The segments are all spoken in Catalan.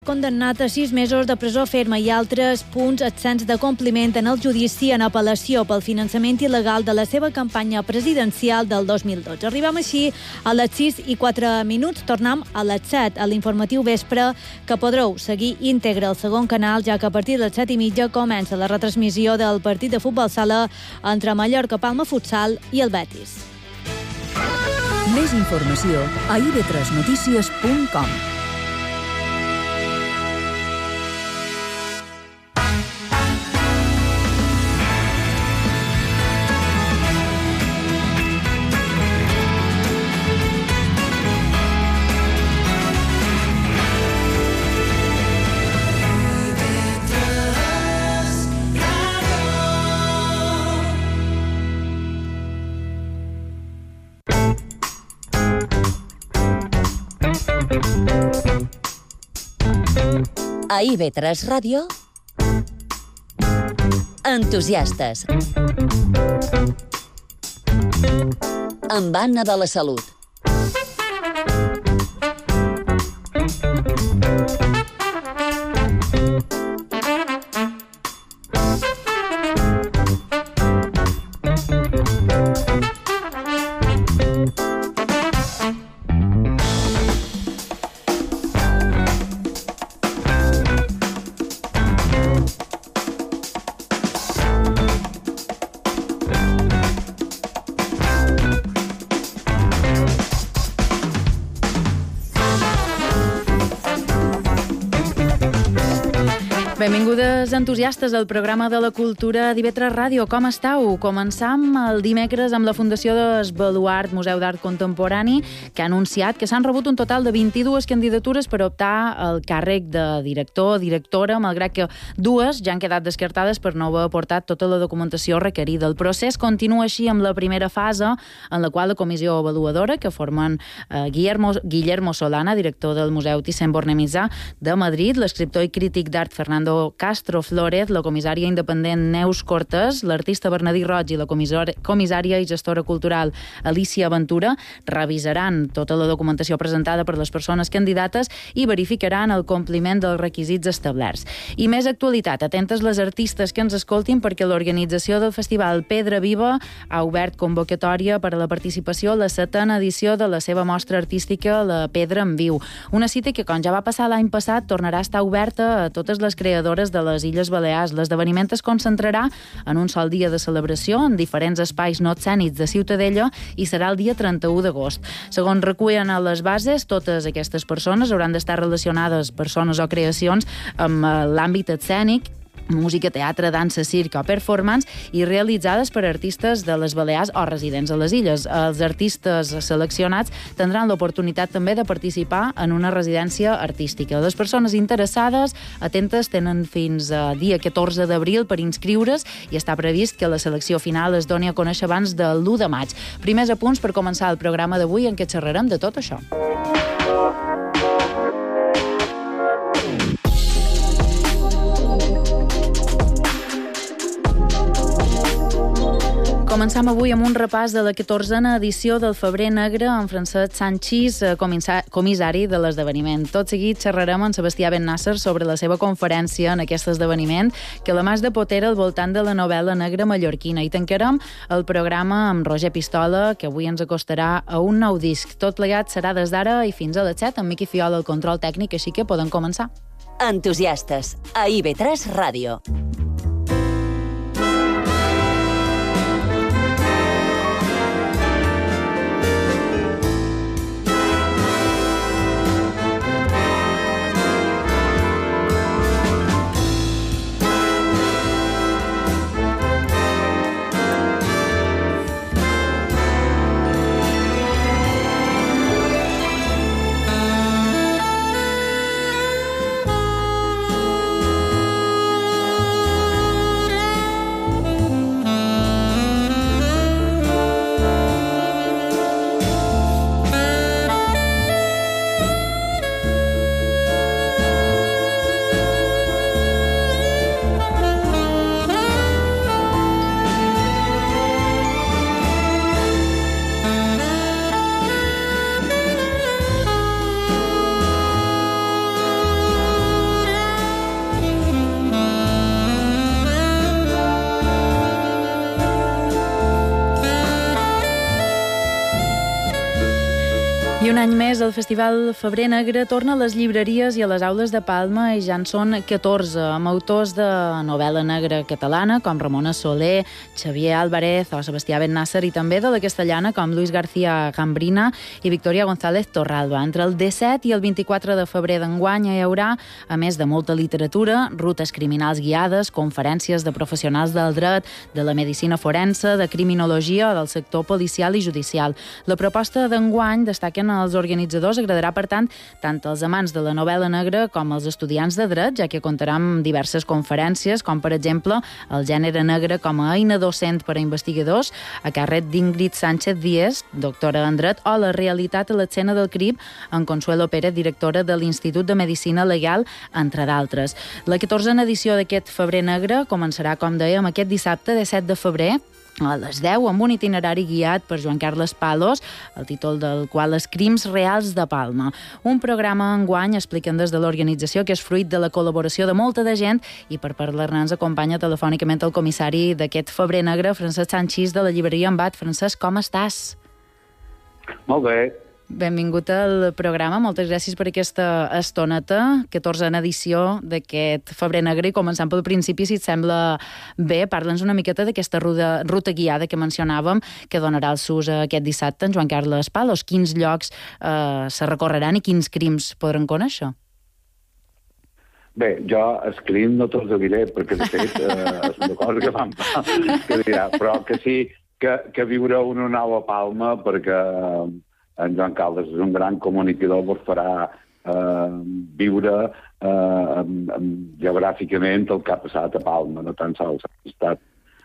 Condemnat a 6 mesos de presó ferma i altres punts absents de compliment en el judici en apel·lació pel finançament il·legal de la seva campanya presidencial del 2012. Arribem així a les 6:04. Tornem a les 7 a l'informatiu vespre, que podreu seguir íntegre al segon canal, ja que a partir de les 7:30 comença la retransmissió del partit de futbol sala entre Mallorca, Palma Futsal i el Betis. Més informació a ib3notícies.com. A IB3 Ràdio, Entusiastes, amb Anna de la Salut. Benvingudes, entusiastes, al programa de la cultura d'IB3 Ràdio. Com esteu? Començam el dimecres amb la Fundació d'Esbaluart, Museu d'Art Contemporani, que ha anunciat que s'han rebut un total de 22 candidatures per optar al càrrec de director o directora, malgrat que dues ja han quedat descartades per no haver aportat tota la documentació requerida. El procés continua així amb la primera fase, en la qual la comissió avaluadora, que formen Guillermo Solana, director del Museu Thyssen-Bornemisza de Madrid, l'escriptor i crític d'art Fernando Castro Flórez, la comissària independent Neus Cortés, l'artista Bernadí Roig i la comissària i gestora cultural Alicia Ventura, revisaran tota la documentació presentada per les persones candidates i verificaran el compliment dels requisits establerts. I més actualitat, atentes les artistes que ens escoltin, perquè l'organització del festival Pedra Viva ha obert convocatòria per a la participació a la 7ª edició de la seva mostra artística La Pedra en Viu. Una cita que, com ja va passar l'any passat, tornarà a estar oberta a totes les creadores de les Illes Balears. L'esdeveniment es concentrarà en un sol dia de celebració en diferents espais no escènics de Ciutadella i serà el dia 31 d'agost. Segons recullen a les bases, totes aquestes persones hauran d'estar relacionades, persones o creacions, amb l'àmbit escènic, música, teatre, dansa, circ o performance, i realitzades per artistes de les Balears o residents a les illes. Els artistes seleccionats tindran l'oportunitat també de participar en una residència artística. Les persones interessades, atentes, tenen fins a dia 14 d'abril per inscriure's i està previst que la selecció final es doni a conèixer abans de l'1 de maig. Primers apunts per començar el programa d'avui, en què xerrarem de tot això. Començam avui amb un repàs de la 14a edició del Febrer Negre amb Francesc Sanchis, comissari de l'esdeveniment. Tot seguit xerrarem amb Sebastià Bennàsser sobre la seva conferència en aquest esdeveniment, que la Mas de Potera al voltant de la novel·la negra mallorquina. I tancarem el programa amb Roger Pistola, que avui ens acostarà a un nou disc. Tot plegat serà des d'ara i fins a les 7, amb Miqui Fiola al control tècnic, així que podem començar. Entusiastes, a IB3 Ràdio. un any més, el Festival Febrer Negre torna a les llibreries i a les aules de Palma i ja en són 14, amb autors de novel·la negra catalana com Ramona Soler, Xavier Álvarez o Sebastià Bennàsser, i també de la castellana com Luis García Gambrina i Victoria González Torralba. Entre el 17 i el 24 de febrer d'enguany hi haurà, a més de molta literatura, rutes criminals guiades, conferències de professionals del dret, de la medicina forense, de criminologia o del sector policial i judicial. La proposta d'enguany, destaquen els organitzadors, agradarà, per tant als amants de la novel·la negra com als estudiants de dret, ja que comptarà amb diverses conferències, com per exemple el gènere negre com a eina docent per a investigadors, a càrrec d'Ingrid Sánchez Díez, doctora en dret, o la realitat a l'escena del crim, en Consuelo Pérez, directora de l'Institut de Medicina Legal, entre d'altres. La 14a edició d'aquest Febrer Negre començarà, com dèiem, aquest dissabte, 17 de febrer, a les 10, amb un itinerari guiat per Joan Carles Palos, el títol del qual és Crims reals de Palma. Un programa enguany, expliquen des de l'organització, que és fruit de la col·laboració de molta de gent, i per parlar-ne ens acompanya telefònicament el comissari d'aquest Febrer Negre, Francesc Sanchís, de la llibreria Embat. Francesc, com estàs? Molt bé. Benvingut al programa, moltes gràcies per aquesta estoneta, 14a edició d'aquest Febrer Negre, i començant pel principi, si et sembla bé, parla'ns una miqueta d'aquesta ruta guiada que mencionàvem, que donarà el sus aquest dissabte en Joan Carles Palos. Quins llocs se recorreran i quins crims podran conèixer? Bé, jo els crims no te'ls diré, perquè de fet és una cosa que fan que dirà, però que sí que viureu una nova Palma, perquè en Joan Carles és un gran comunicador, vos farà viure geogràficament el que ha passat a Palma, no tan sols ha estat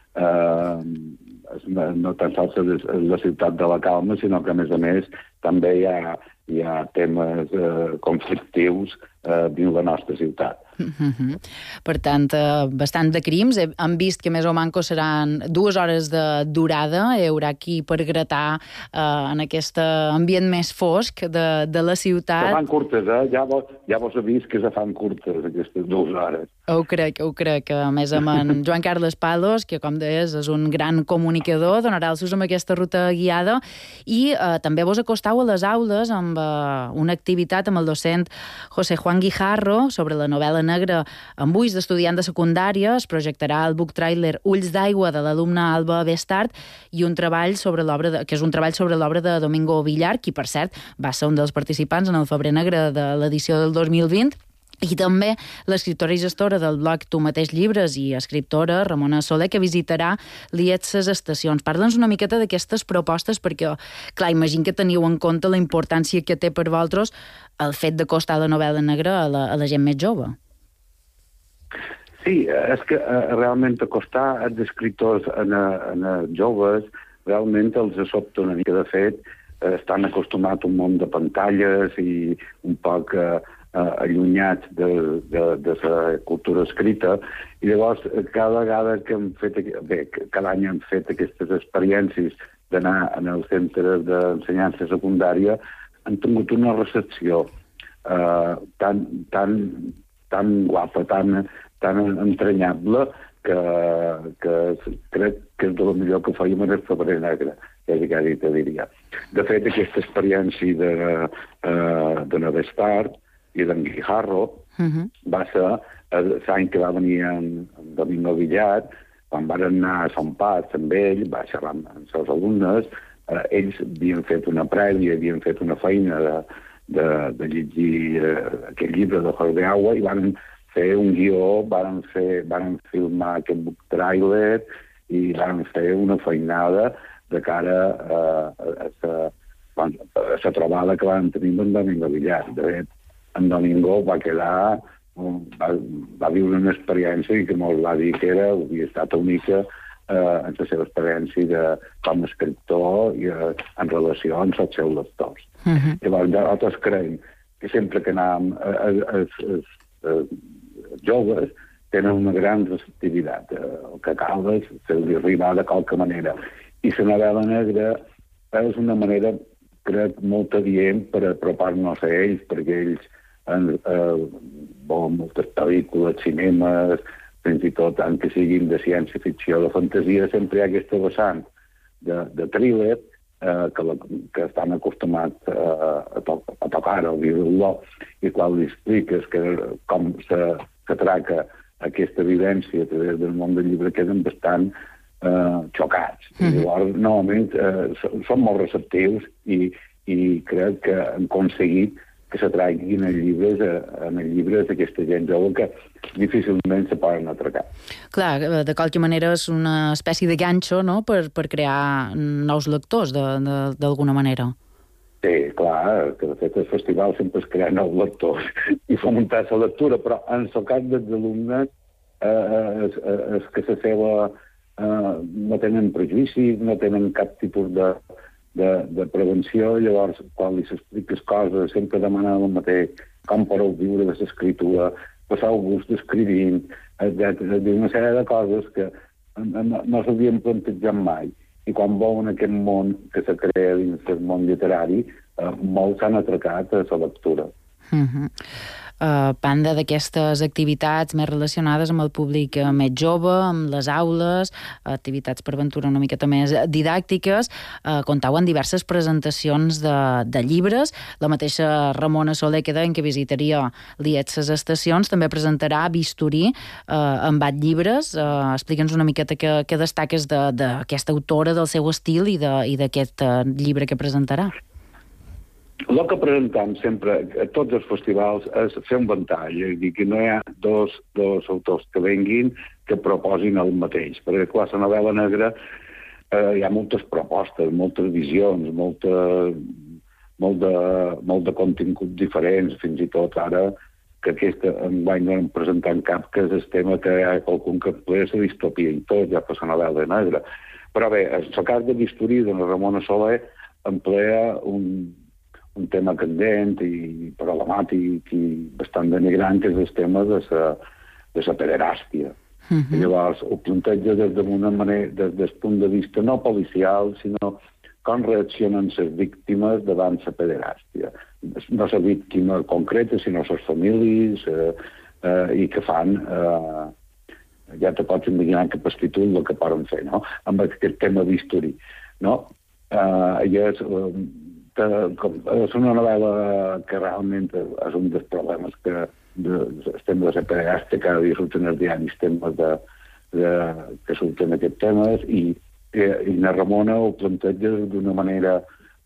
no tan sols la ciutat de la calma, sinó que, a més, també hi ha temes conflictius dins la nostra ciutat. Per tant, bastant de crims. Hem vist que més o manco seran 2 hores de durada. Hi haurà aquí per gratar en aquest ambient més fosc de la ciutat. Se fan curtes, Ja vos he vist que se fan curtes aquestes 2 hores. Ho crec. A més, amb en Joan Carles Palos, que, com deies, és un gran comunicador, donarà el sus amb aquesta ruta guiada, i també vos acostau a les aules amb una activitat amb el docent José Juan Guijarro sobre la novel·la negra amb ulls d'estudiant de secundària. Es projectarà el book trailer Ulls d'aigua de l'alumna Alba Bestart, i un treball sobre l'obra que és un treball sobre l'obra de Domingo Villar, qui, per cert, va ser un dels participants en el Febrer Negre de l'edició del 2020. I també l'escriptora i gestora del blog Tu Mateix Llibres i escriptora Ramona Soler, que visitarà l'IET-ses estacions. Parla'ns una miqueta d'aquestes propostes, perquè, clar, imagino que teniu en compte la importància que té per vosaltres el fet d'acostar la novel·la negra a la gent més jove. Sí, és que realment acostar els escriptors a joves realment els sobta una mica. De fet, estan acostumats a un món de pantalles i un poc allunyats de la cultura escrita, i llavors cada vegada que hem fet, cada any hem fet aquestes experiències d'anar al centre d'ensenyança secundària, han tingut una recepció tan guapa, tan entranyable, que crec que és el millor que fèiem en el Febrer Negre, quasi te diria. De fet, aquesta experiència de la Bestart i d'en Guijarro va ser l'any que va venir en Domingo Villar, quan van anar a Sant Pas amb ell, va xerrar amb els seus alumnes. Ells havien fet una prèvia, havien fet una feina de llegir aquest llibre de Jorge Agua, i van fer un guió, van filmar aquest book trailer i van fer una feinada de cara a la trobada que van tenir amb Domingo Villar. De fet, en Domingo va viure una experiència que molt va dir que havia estat única en la seva experiència com a escriptor i en relació amb els seus lectors. Llavors, nosaltres creiem que sempre que anàvem els joves tenen una gran receptivitat. El que cal és fer-li arribar de qualque manera. I la novel·la negra és una manera, crec, molt adient per apropar-nos a ells, perquè ells veuen moltes pel·lícules, cinemes, fins i tot, tant que siguin de ciència-ficció, de fantasia, sempre hi ha aquesta vessant de thriller, que estan acostumats a tocar el violó, i quan li expliques com s'atraca aquesta evidència a través del món del llibre, queden bastant xocats. Llavors, normalment, són molt receptius i crec que han aconseguit que s'atraguin en llibres d'aquesta gent jove que difícilment se poden atracar. Clar, de qualque manera és una espècie de ganxo, no?, per crear nous lectors, d'alguna manera. Sí, clar, que de fet el festival sempre es crea nous lectors i fomentar la lectura, però en el cas dels alumnes és que la seva no tenen prejudicis, no tenen cap tipus de prevenció. Llavors, quan li s'expliques coses, sempre demanen el mateix, com podeu viure de l'escriptura, passar el gust d'escrivint, etc. Una sèrie de coses que no s'havien plantejat mai. I quan veuen aquest món que se crea dins del món literari, molts s'han atracat a la lectura. Banda d'aquestes activitats més relacionades amb el públic més jove, amb les aules, activitats per aventura una miqueta més didàctiques, comptau en diverses presentacions de llibres. La mateixa Ramona Soler, que deien que visitaria l'IET ses estacions, també presentarà Bisturí amb llibres. Explica'ns una miqueta què destaques d'aquesta autora, del seu estil i d'aquest llibre que presentarà. El que presentem sempre a tots els festivals és fer un ventall, és a dir, que no hi ha dos autors que venguin que proposin el mateix. Perquè, clar, la novel·la negra hi ha moltes propostes, moltes visions, molt de continguts diferents, fins i tot ara que aquesta enguany no hem presentat cap, que és el tema que hi ha qualcun que emplea la distopia i tot, ja per la novel·la negra. Però bé, el cas de Bisturí de la Ramona Soler emplea un tema candent i problemàtic i bastant denigrant, que és el tema de la pederàstia. Llavors, ho planteja d'una manera, des del punt de vista no policial, sinó com reaccionen les víctimes davant la pederàstia. No la víctima concreta, sinó les famílies, i que fan... ja te pots imaginar que pastitut el que poden fer, no?, amb aquest tema Bisturí, no? És una novel·la que realment és un dels problemes que estem de la pederàstia, cada dia surten els diaris temes que surten aquests temes, i la Ramona ho planteja d'una manera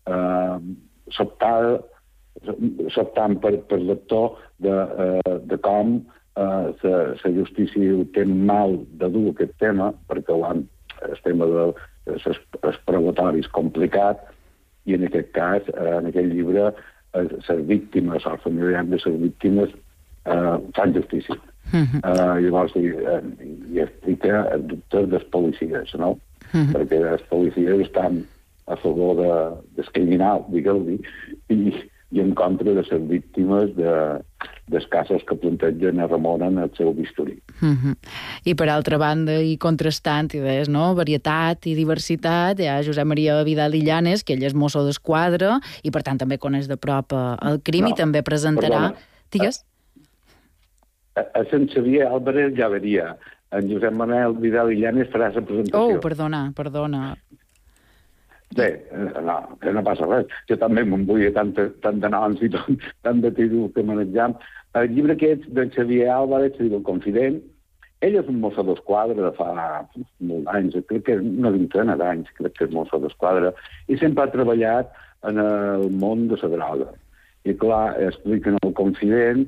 sobtant per lector de com la justícia té mal de dur aquest tema, perquè el tema dels provocatoris complicat, i en aquest cas, en aquest llibre, les víctimes, els familiars de les víctimes, fan justícia. Llavors, hi explica els dubtes dels policies, no? Perquè els policies estan a favor del criminal, digueu-li, i en contra de les víctimes dels casos que plantegen a Ramona en el seu Bisturí. I per altra banda, i contrastant, i deies, no?, varietat i diversitat, hi ha Josep Maria Vidal i Llanes, que ell és mosso d'esquadra, i per tant també coneix de prop el crim, i també presentarà... Digues? A Sant Xavier Álvarez ja veria. En Josep Manuel Vidal i Llanes farà la presentació. Perdona. Bé, no, que no passa res. Jo també me'n vull tant de noms i tant de títols que manejam. El llibre aquest de Xavier Álvarez, se diu El confident. Ell és un mosso d'esquadra de fa molts anys, crec que una vintena d'anys, crec que és mosso d'esquadra, i sempre ha treballat en el món de la droga. I clar, explica en El confident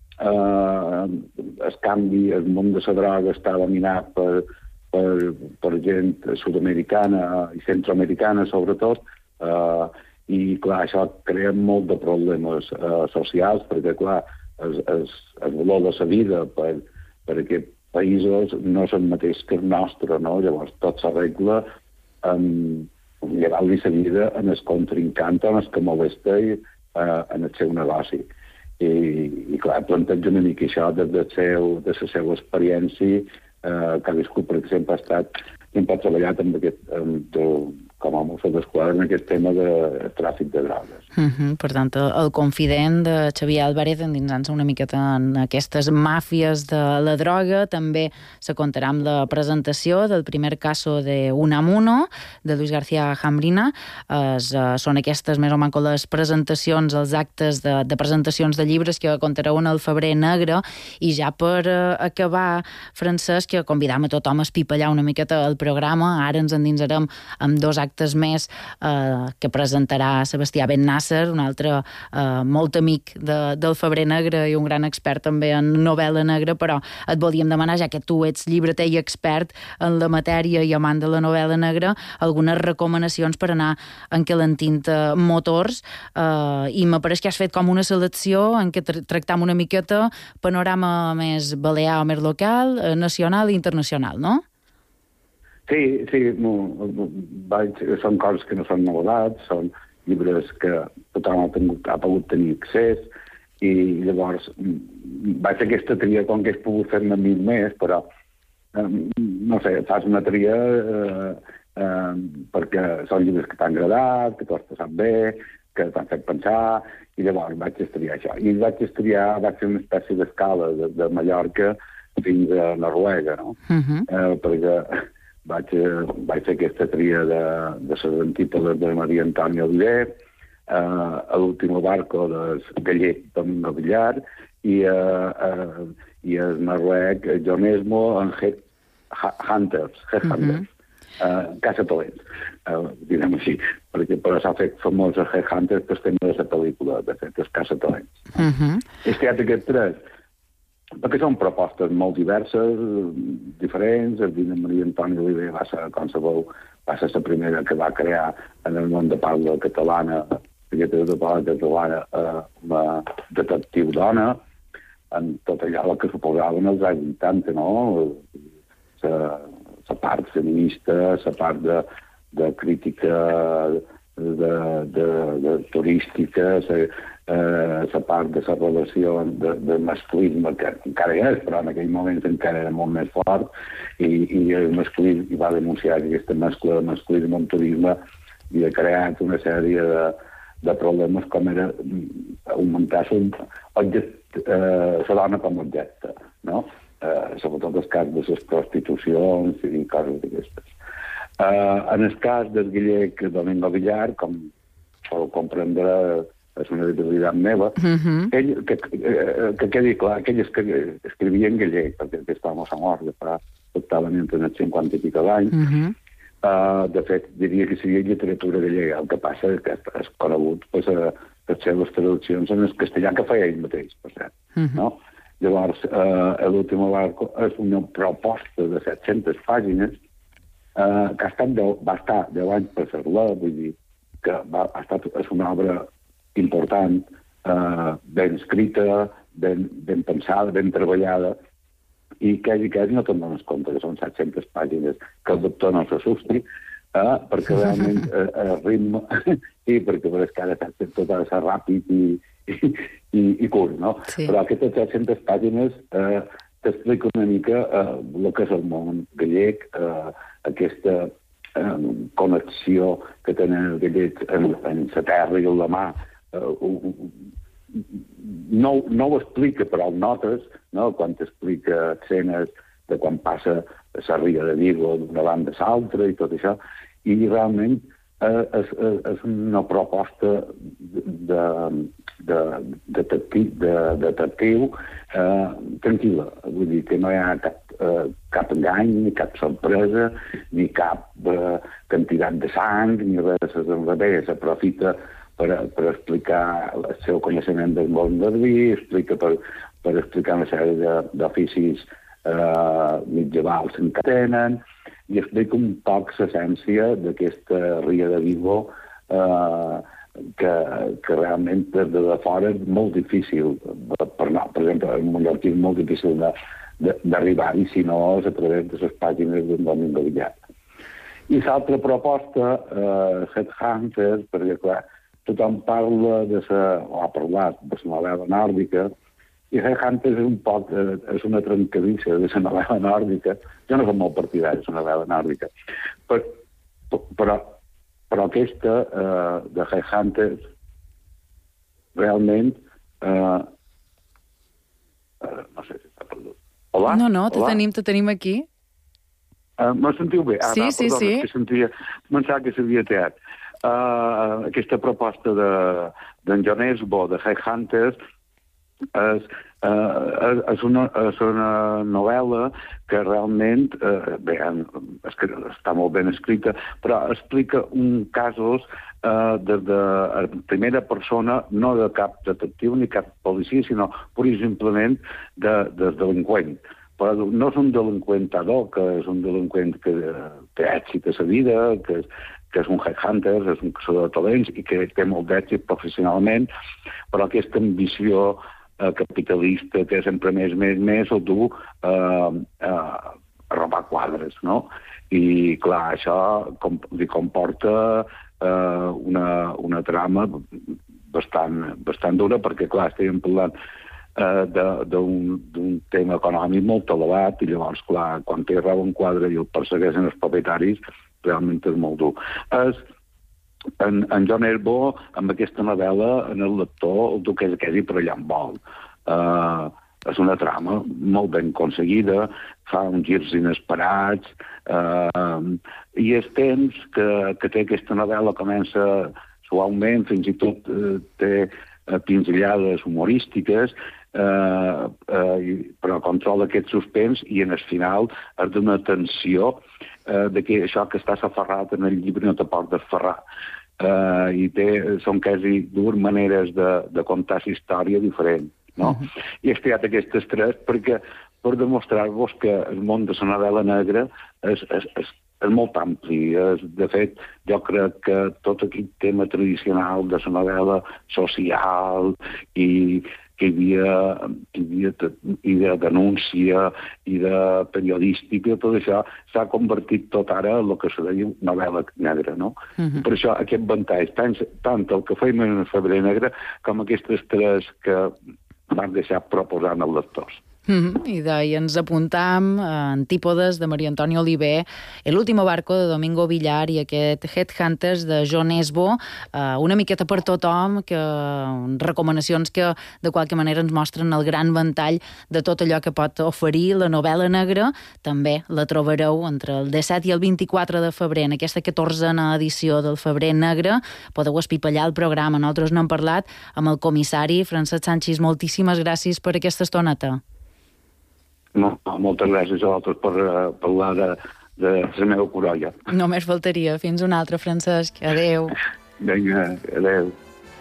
el canvi, el món de la droga està dominat per gent sud-americana i centroamericana, sobretot, i, clar, això crea molt de problemes socials, perquè, clar, el valor de la vida per aquests països no és el mateix que el nostre, no? Llavors, tot s'arregla llevant-li la vida en el contrincant, en el que molesta en el seu negoci. I clar, planteja una mica això de la seva experiència, que ha viscut, per exemple, sempre ha treballat amb com a Mossos d'Esquadra en aquest tema de tràfic de drogues. Per tant, el confident de Xavier Álvarez endinsant-se una miqueta en aquestes màfies de la droga. També se contarà amb la presentació del primer caso de Unamuno, de Luis García Jambrina. Són aquestes més o menys les presentacions, els actes de presentacions de llibres que contareu en el Febrer Negre. I ja per acabar, Francesc, que convidam a tothom a espipallar una miqueta el programa. Ara ens endinsarem amb 2 actes més que presentarà Sebastià Ben Nasser, un altre molt amic del Febrer Negre i un gran expert també en novel·la negra, però et volíem demanar, ja que tu ets llibreter i expert en la matèria i amant de la novel·la negra, algunes recomanacions per anar enquelentint motors, i m'apareix que has fet com una selecció en què tractam una miqueta panorama més balear o més local, nacional i internacional, no? Sí, són coses que no són novetats, són llibres que tothom ha pogut tenir accés, i llavors vaig fer aquesta tria com que he pogut fer-ne 1000 més, però no sé, fas una tria perquè són llibres que t'han agradat, que t'ho has passat bé, que t'han fet pensar, i llavors vaig estriar això. I vaig fer una espècie d'escala de Mallorca fins a Noruega, no? Perquè vaig fer aquesta tria de les antípodes de Maria Antònia Oller, a l'último barco del gallec Domingo Villar, i a noruec jo mesmo en Headhunters, caçatalents, direm així, perquè per això s'ha fet famós a Headhunters per tema de la pel·lícula, de fet, els caçatalents. He triat aquests 3, perquè són propostes molt diverses, diferents. El Dina Maria Antònia Oliver va ser, com sabeu, va ser la primera que va crear en el món de parla catalana, una detectiu dona, en tot allò que suposaven els anys 80, no? La part feminista, la part de crítica de turística, la part de la relació de masclisme, que encara és, però en aquell moment encara era molt més fort, i el masclisme va denunciar aquesta mescla de masclisme amb turisme i ha creat una sèrie de problemes com era augmentar la dona com a objecte, no? Sobretot el cas de les prostitucions i coses d'aquestes. En el cas del gallec Domingo Villar, com podeu comprendre, és una debilitat meva, ell, que quedi clar, que ell escrivia en gallec, perquè aquest home s'ha mort ja fa totalment entre els 50 i pico d'anys. De fet, diria que seria literatura gallega. El que passa és que és conegut per les seves traduccions en el castellà que feia ell mateix, per cert. Llavors, l'últim barco és una proposta de 700 pàgines que va estar 10 anys per fer-la, vull dir que és una obra important, ben escrita, ben pensada, ben treballada, i quasi no te'n dones compte que són 700 pàgines, que el doctor no s'assusti, perquè realment el ritme, i perquè per escara tot ha de ser ràpid i curt, no? Sí. Però aquestes 700 pàgines t'explica una mica el que és el món gallec, aquesta connexió que tenen els gallecs en la terra i en la mà. No ho explica, però el notes, no? Quan t'explica escenes de quan passa la ria de Vigo d'una banda a l'altra i tot això, i realment és una proposta de detectiu tranquil·la. Vull dir que no hi ha cap engany, ni cap sorpresa, ni cap quantitat de sang, ni res al revés. S'aprofita per explicar el seu coneixement del món del vi, explica per explicar una sèrie d'oficis medievals que tenen, i explica un poc l'essència d'aquesta ria de Vigo que realment des de fora és molt difícil. Per exemple, en mallorquí és molt difícil d'arribar-hi, si no és a través de les pàgines d'un Domingo Villar. I l'altra proposta, Headhunters, perquè clar, tothom parla o ha parlat de la novel·la nòrdica, i Headhunters és una trencadissa de la novel·la nòrdica. Jo no soc molt partidari de la novel·la nòrdica, però Però aquesta, de Headhunters, realment... no sé si està perdut. Hola? No, te tenim aquí. Me sentiu bé? Sí. Pensava que s'havia teat. Aquesta proposta d'en Jon Esbo, de Headhunters, és una novel·la que realment està molt ben escrita, però explica casos des de primera persona, no de cap detectiu ni cap policia, sinó pur i simplement de delinqüent. Però no és un delinqüent ad-hoc, que és un delinqüent que té èxit a la vida, que és un headhunter, és un caçador de talents i que té molt d'èxit professionalment, però aquesta ambició capitalista que sempre més el du a robar quadres, no? I, clar, això li comporta una trama bastant dura, perquè, clar, estem parlant d'un tema econòmic molt elevat, i llavors, clar, quan te roba un quadre i el persegueixen els propietaris, realment és molt dur. En Jon Esbo, amb aquesta novel·la, en el lector el duqués quasi per allà en vol. És una trama molt ben aconseguida, fa uns girs inesperats, i els temps que té aquesta novel·la comença suaument, fins i tot té pinzellades humorístiques, però controla aquest suspens i en el final és d'una tensió de que això que estàs aferrat en el llibre no te pot desferrar. I són quasi dues maneres de contar la història diferent. No? I he estudiat aquestes tres per demostrar-vos que el món de la novel·la negra és molt ampli. De fet, jo crec que tot aquest tema tradicional de la novel·la social i de denúncia i de periodística, tot això s'ha convertit tot ara en el que se deia novel·la negra, no? Per això aquest ventall, tant el que feim en el Febrer Negre com aquestes tres que van deixar proposant els lectors. I ens apuntam Antípodes, de Maria Antònia Oliver, El último barco, de Domingo Villar, i aquest Headhunters, de Jon Esbo, una miqueta per tothom, recomanacions que de qualque manera ens mostren el gran ventall de tot allò que pot oferir la novel·la negra. També la trobareu entre el 17 i el 24 de febrer, en aquesta 14a edició del Febrer Negre. Podeu espipallar el programa. Nosaltres n'hem parlat amb el comissari Francesc Sanchis. Moltíssimes gràcies per aquesta estoneta. No, moltes gràcies a vosaltres per parlar de la meva corolla. Només faltaria. Fins una altra, Francesc. Adéu. Vinga, adéu.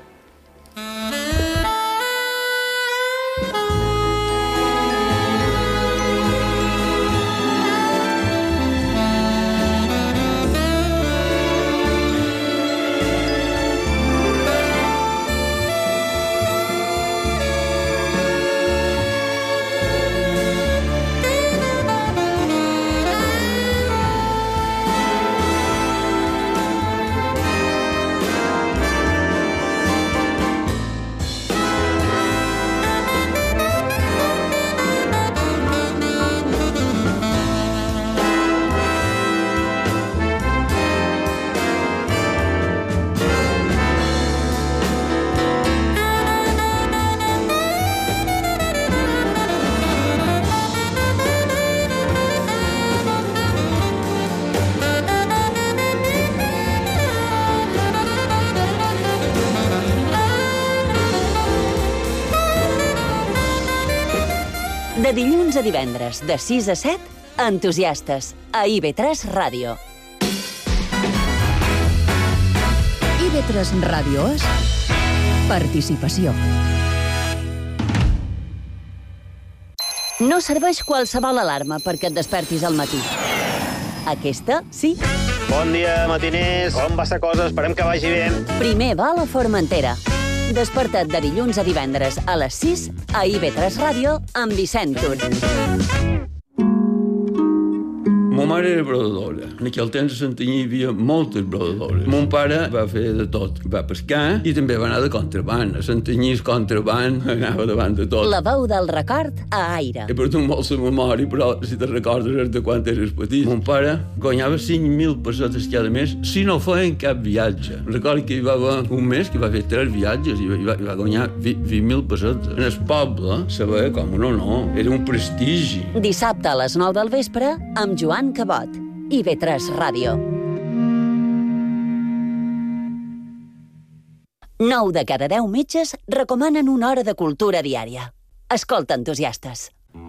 De dilluns a divendres, de 6 a 7, Entusiastes, a IB3 Ràdio. IB3 Ràdio és participació. No serveix qualsevol alarma perquè et despertis al matí. Aquesta, sí. Bon dia, matiners. Com va la cosa? Esperem que vagi bé. Primer vol a Formentera. Desperta't de dilluns a divendres a les 6 a IB3 Ràdio amb Vicent Tur. mare era brodadora. En aquell temps a Santanyí hi havia moltes brodadores. Mon pare va fer de tot. Va pescar i també va anar de contraband. A Santanyí el contraband anava davant de tot. La veu del record a Aire. He perdut molt la memòria, però si te recordes és de quan eres petit. Mon pare guanyava 5.000 pessetes cada mes si no feien cap viatge. Recordo que hi va haver un mes que va fer 3 viatges i va guanyar 20.000 pessetes. En el poble se veia com un honor. Era un prestigi. Dissabte a les 9 del vespre amb Joan Cabot. IB3 Ràdio. 9 de cada 10 metges recomanen una hora de cultura diària. Escolta, entusiastes.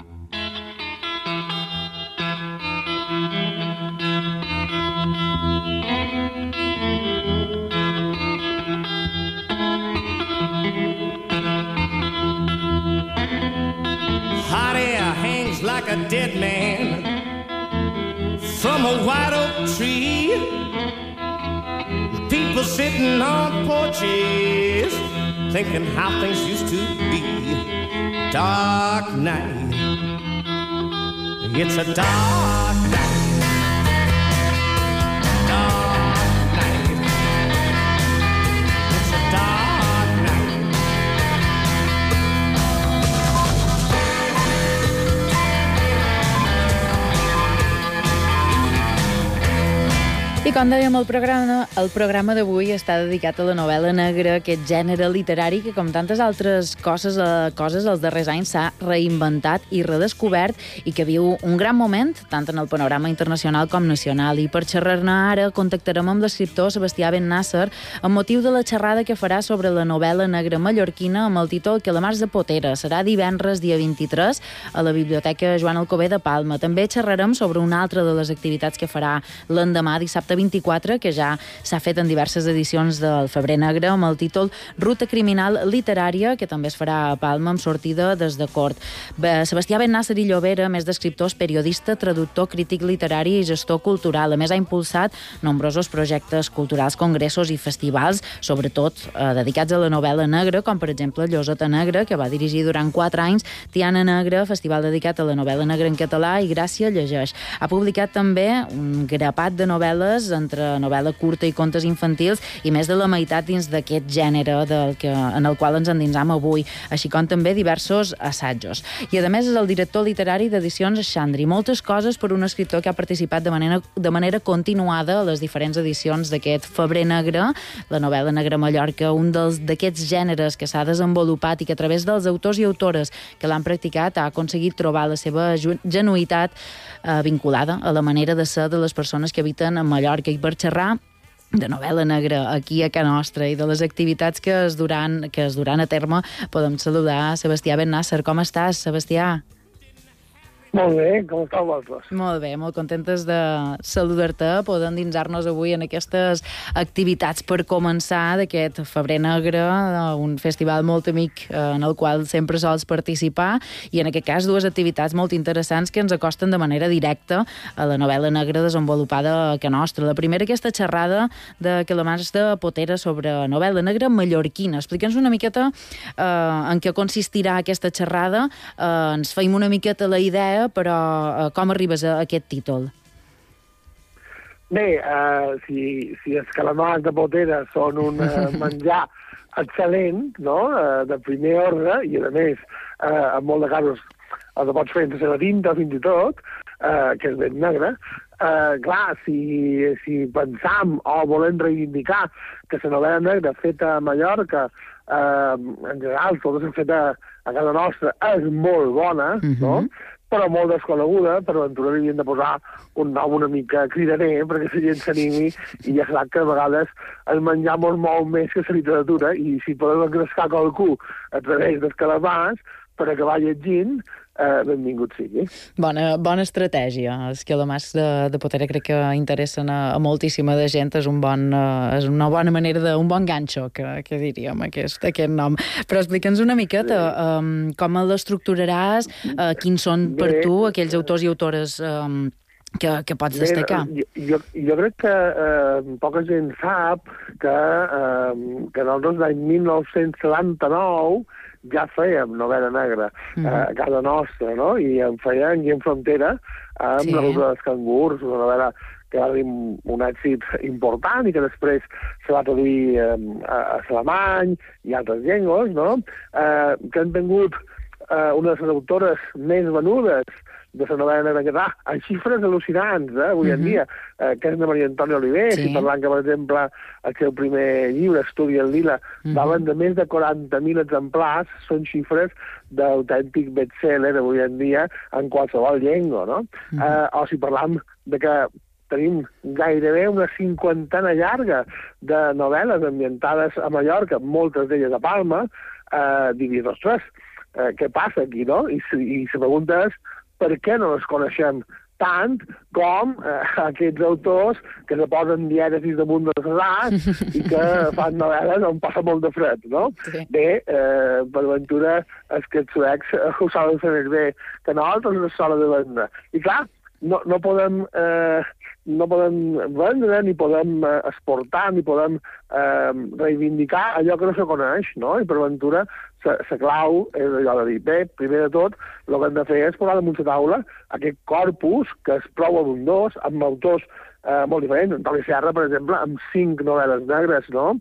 Hot air hangs like a dead man from a white oak tree. People sitting on porches thinking how things used to be. Dark night. It's a dark night. Dark night. It's a dark night. I com dèiem, el programa d'avui està dedicat a la novel·la negra, aquest gènere literari que, com tantes altres coses els darrers anys s'ha reinventat i redescobert i que viu un gran moment, tant en el panorama internacional com nacional. I per xerrar-ne ara contactarem amb l'escriptor Sebastià Bennàsser amb motiu de la xerrada que farà sobre la novel·la negra mallorquina amb el títol Calamars de Potera. Serà divendres, dia 23, a la Biblioteca Joan Alcover de Palma. També xerrarem sobre una altra de les activitats que farà l'endemà, dissabte 24, que ja s'ha fet en diverses edicions del Febrer Negre, amb el títol Ruta Criminal Literària, que també es farà a Palma amb sortida des de Cort. Sebastià Bennàsser i Llobera, més d'escriptors, periodista, traductor, crític literari i gestor cultural. A més, ha impulsat nombrosos projectes culturals, congressos i festivals, sobretot dedicats a la novel·la negra, com per exemple Lloseta Negra, que va dirigir durant 4 anys, Tiana Negra, festival dedicat a la novel·la negra en català, i Gràcia llegeix. Ha publicat també un grapat de novel·les entre novel·la curta i contes infantils i més de la meitat dins d'aquest gènere en el qual ens endinsam avui, així com també diversos assajos. I a més és el director literari d'Edicions Xandri. Moltes coses per un escriptor que ha participat de manera continuada a les diferents edicions d'aquest Febrer Negre, la novel·la negra a Mallorca, un d'aquests gèneres que s'ha desenvolupat i que a través dels autors i autores que l'han practicat ha aconseguit trobar la seva genuïtat vinculada a la manera de ser de les persones que habiten a Mallorca. I per xerrar de novel·la negra aquí a Can Nostra i de les activitats que es duran a terme, podem saludar Sebastià Bennàsser. Com estàs, Sebastià? Molt bé, com esteu vosaltres? Molt bé, molt contentes de saludar-te, poder endinsar-nos avui en aquestes activitats per començar d'aquest Febrer Negre, un festival molt amic en el qual sempre sols participar, i en aquest cas 2 activitats molt interessants que ens acosten de manera directa a la novel·la negra desenvolupada a Can Nostra. La primera, aquesta xerrada de Calamars de Potera sobre novel·la negra mallorquina. Explica'ns una miqueta en què consistirà aquesta xerrada. Ens feim una miqueta la idea, però com arribes a aquest títol? Bé, si els calamars de Potera són un menjar excel·lent, no?, de primer ordre, i a més, en molts de casos els pots fer sense la tinta fins i tot, que és ben negre. Clar, si pensam o volem reivindicar que la novel·la negra feta a Mallorca, en general, totes han fet a casa nostra, és molt bona, no?, però molt desconeguda, per l'aventura li havien de posar un nom una mica cridaner perquè la gent s'animi, i ja sap que a vegades el menjar molt més que la literatura, i si podem engrescar qualcú a través dels calamars per acabar llegint, benvingut sigui. Bona estratègia. Els calamars de Potera crec que interessen a moltíssima de gent. És una bona manera, un bon ganxo, que diríem, aquest nom. Però explica'ns una miqueta com l'estructuraràs, quins són per tu aquells autors i autores que pots destacar. Jo crec que poca gent sap que nosaltres l'any 1979 ja fèiem novel·la negra a casa nostra, no? I en feien Guillem Frontera amb La ruta dels cangurs, una novel·la que va tenir un èxit important i que després se va traduir a alemany i altres llengües, no? Que han tingut una de les autores més venudes de la novel·la negra en català, en xifres al·lucinants, avui en dia, que és de Maria Antònia Oliver, si parlant que, per exemple, el seu primer llibre, Estudi en Lila, va vendre més de 40.000 exemplars, són xifres d'autèntic best-seller avui en dia en qualsevol llengua, no? O si parlam de que tenim gairebé una cinquantena llarga de novel·les ambientades a Mallorca, moltes d'elles a Palma, diries, ostres, què passa aquí, no? I la pregunta és per què no les coneixem tant com aquests autors que se posen dièresis damunt de les as i que fan novel·les on passa molt de fred, no? Sí. Bé, per ventura és que els suecs ho saben fer més bé que nosaltres les solen de vendre. I clar, no podem vendre, ni podem exportar, ni podem reivindicar allò que no se coneix, no? I per ventura la clau és allò de dir, bé, primer de tot, el que hem de fer és posar damunt la taula aquest corpus que és prou abundós, amb autors molt diferents. Antoni Serra, per exemple, amb 5 novel·les negres, no?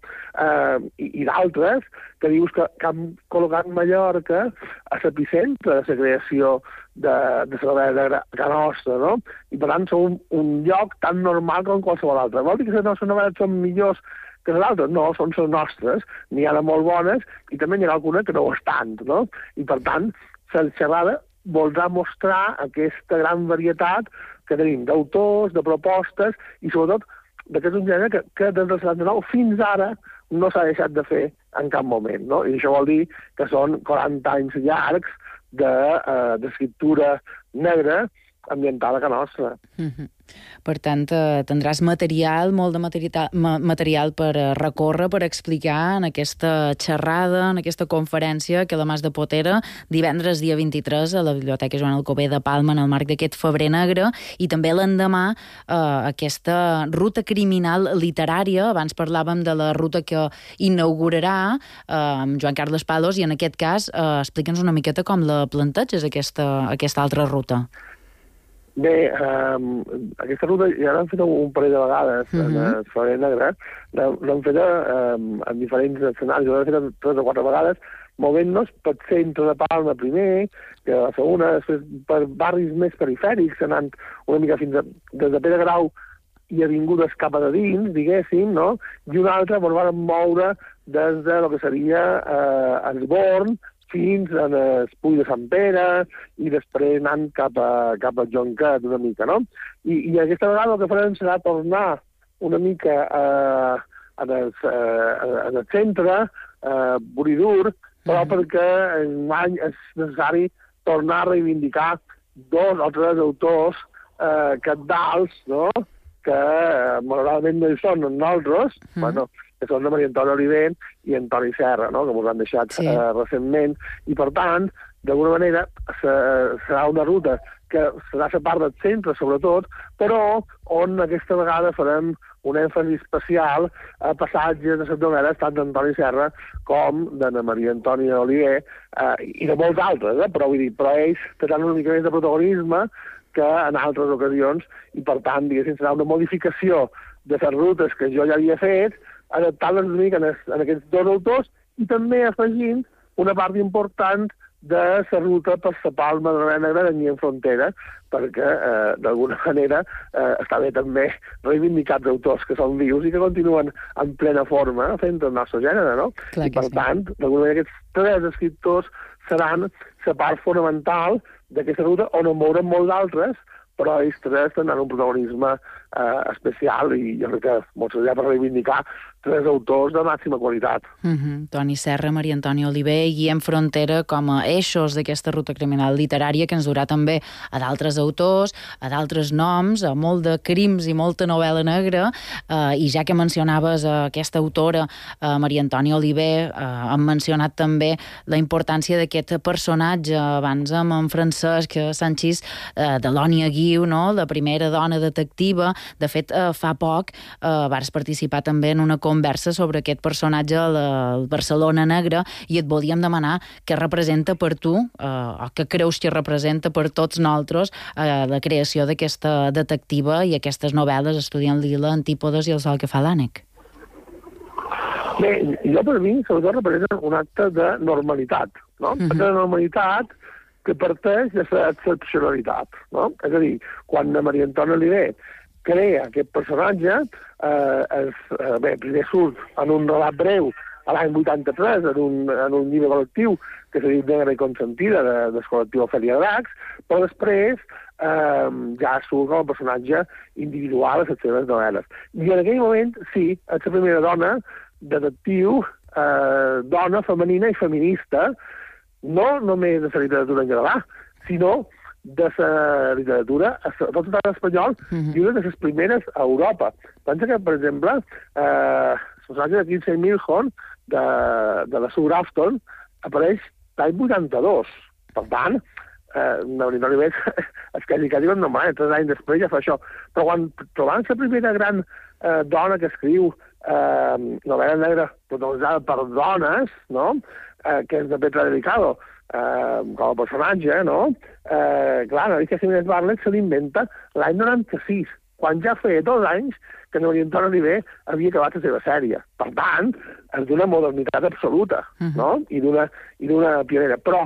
I d'altres que dius que han col·locat Mallorca a l'epicentre de la creació de la novel·la negra a casa nostra, no? I per tant són un lloc tan normal com qualsevol altre. Vol dir que les nostres novel·les són millors que les altres? No, són les nostres. N'hi ha de molt bones i també n'hi ha alguna que no ho estan, no? I per tant, la xerrada voldrà mostrar aquesta gran varietat que tenim d'autors, de propostes i sobretot que és un gènere que des del 79 fins ara no s'ha deixat de fer en cap moment, no? I això vol dir que són 40 anys llargs d'escriptura negra ambientada a casa nostra. Per tant, tindràs material, molt de material per recórrer, per explicar en aquesta xerrada, en aquesta conferència que la Mas de Potera, divendres dia 23 a la Biblioteca Joan Alcover de Palma en el marc d'aquest Febrer Negre, i també l'endemà aquesta ruta criminal literària. Abans parlàvem de la ruta que inaugurarà Joan Carles Palos i en aquest cas explica'ns una miqueta com la planteges aquesta altra ruta. Bé, aquesta ruta ja l'hem fet un parell de vegades en el Febrer Negre. L'hem fet en diferents escenaris, l'hem fet 3 o 4 vegades, movent-nos pel centre de Palma primer, que la segona, després per barris més perifèrics, anant una mica fins des de Pere Grau i avingudes cap a de dins, diguéssim, no? I una altra ens vam moure des de lo que seria Esborn fins a l'Espull de Sant Pere i després anant cap a Jonquet una mica, no? I aquesta vegada el que farem serà tornar una mica en el centre, Buridur, però perquè enguany és necessari tornar a reivindicar 2 o 3 autors cabdals, no?, que malauradament no hi són nosaltres, bueno, que són de Maria Antònia Oliver i Antoni Serra, no?, que ens han deixat recentment, i per tant, d'alguna manera, serà una ruta que serà la part del centre, sobretot, però on aquesta vegada farem un èmfasi especial a passatges de les novel·les tant d'Antoni Serra com de Maria Antònia Oliver i de molts altres, però vull dir, però ells tenen una mica més de protagonisme que en altres ocasions, i per tant, diguéssim, serà una modificació de les rutes que jo ja havia fet, adaptant-les una mica en aquests 2 autors i també afegint una part important de la ruta per la Palma de la Negra de Guillem Frontera, perquè d'alguna manera està bé també reivindicar els autors que són vius i que continuen en plena forma fent el nostre gènere, no? I per tant, d'alguna manera aquests 3 escriptors seran la part fonamental d'aquesta ruta on en veurem molts d'altres, però ells 3 tindran un protagonisme especial i jo crec que molt serà per reivindicar 3 autors de màxima qualitat. Toni Serra, Maria Antònia Oliver i Guillem Frontera com a eixos d'aquesta ruta criminal literària que ens durà també a d'altres autors, a d'altres noms, a molt de crims i molta novel·la negra, i ja que mencionaves aquesta autora, Maria Antònia Oliver, hem mencionat també la importància d'aquest personatge, abans amb en Francesc Sanchis, de l'Ònia Guiu, no?, la primera dona detectiva, De fet, fa poc vas participar també en una conversa sobre aquest personatge al Barcelona Negra i et volíem demanar què representa per tu, o què creus que representa per tots nosaltres la creació d'aquesta detectiva i aquestes novel·les Estudiant Lila, Antípodes i El sol que fa l'ànec. Bé, jo per mi, sobretot, representa un acte de normalitat, no? Un acte de normalitat que parteix de l'excepcionalitat, no? És a dir, quan la Maria Antònia Oliver crea aquest personatge, primer surt en un relat breu a l'any 83, en un llibre col·lectiu que se diu Negra i consentida, del col·lectiu Ofèlia Dracs, però després ja surt com a personatge individual a les seves novel·les. I en aquell moment, sí, és la primera dona detectiu, dona femenina i feminista, no només de la literatura en general, sinó de la literatura, tot l'estat espanyol, i una de les primeres a Europa. Pensa que, per exemple, el personatge de Kinsey Millhone, de la Sue Grafton, apareix l'any 82. Per tant, Maria Oliver és quasi un normal, 3 anys després ja fa això. Però quan trobant la primera gran dona que escriu novel·la negra protagonitzada per dones, no? Que és de Petra Delicado, com a personatge, no? Clar, Alicia Jiménez Barlet se l'inventa l'any 96, quan ja feia 2 anys que Maria Antònia Oliver havia acabat la seva sèrie. Per tant, és d'una modernitat absoluta, no? I d'una pionera. Però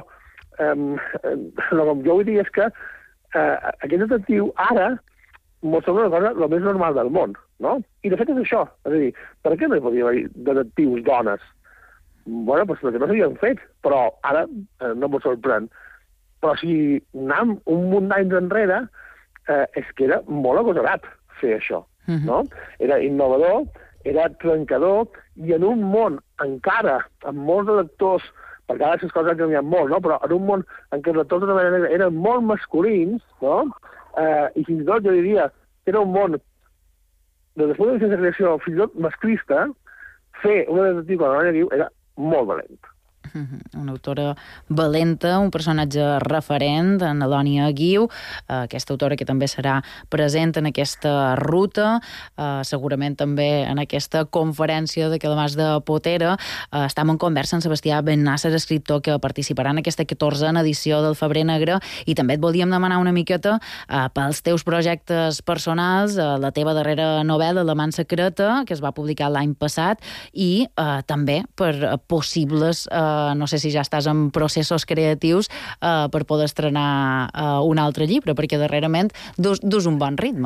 el que jo vull dir és que aquest detectiu ara mostra una cosa el més normal del món, no? I de fet és això. És a dir, per què no hi podia haver detectius dones? Bueno, doncs perquè no s'havien fet, però ara no m'ho sorprèn. Però si anem un munt d'anys enrere, és que era molt agosarat fer això, no? Era innovador, era trencador, i en un món encara amb molts de lectors, perquè ara les coses han canviat molt, no? Però en un món en què els lectors de novel·la negra eren molt masculins, no? I fins i tot jo diria que era un món, des del punt de vista de creació, fins i tot masclista, fer una detectiva de la novel·la negra era molt valent. Una autora valenta, un personatge referent, en Elònia Guiu, aquesta autora que també serà present en aquesta ruta, segurament també en aquesta conferència de Calamars de Potera. Estem en conversa amb Sebastià Bennàsser, escriptor que participarà en aquesta 14a edició del Febrer Negre, i també et volíem demanar una miqueta pels teus projectes personals, la teva darrera novel·la, La man secreta, que es va publicar l'any passat, i també per possibles no sé si ja estàs en processos creatius per poder estrenar un altre llibre, perquè darrerament dus un bon ritme.